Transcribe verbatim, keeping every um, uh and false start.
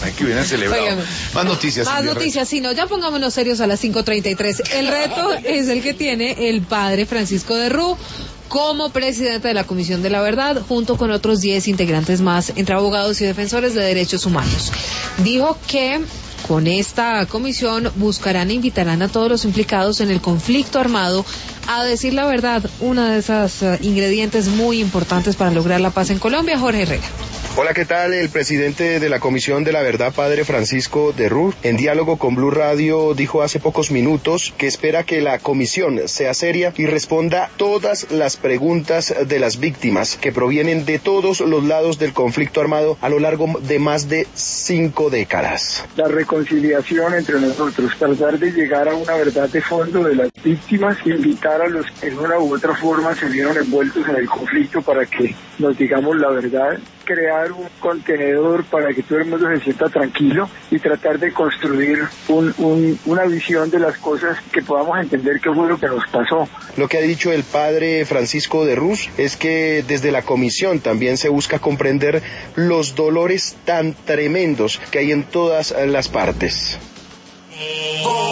Hay que hubieran celebrado. Óigame. Más noticias. Más noticias, si no, ya pongámonos serios a las cinco treinta y tres. El reto es el que tiene el padre Francisco de Rú como presidente de la Comisión de la Verdad, junto con otros diez integrantes más, entre abogados y defensores de derechos humanos. Dijo que con esta comisión buscarán e invitarán a todos los implicados en el conflicto armado a decir la verdad, una de esas uh, ingredientes muy importantes para lograr la paz en Colombia. Jorge Herrera. Hola, ¿qué tal? El presidente de la Comisión de la Verdad, padre Francisco de Rú, en diálogo con Blue Radio, dijo hace pocos minutos que espera que la comisión sea seria y responda todas las preguntas de las víctimas que provienen de todos los lados del conflicto armado a lo largo de más de cinco décadas. La reconciliación entre nosotros, tratar de llegar a una verdad de fondo de las víctimas, invitar a los que en una u otra forma se vieron envueltos en el conflicto para que nos digamos la verdad, crear un contenedor para que todo el mundo se sienta tranquilo y tratar de construir un, un, una visión de las cosas que podamos entender qué fue lo que nos pasó. Lo que ha dicho el padre Francisco de Rú es que desde la comisión también se busca comprender los dolores tan tremendos que hay en todas las partes.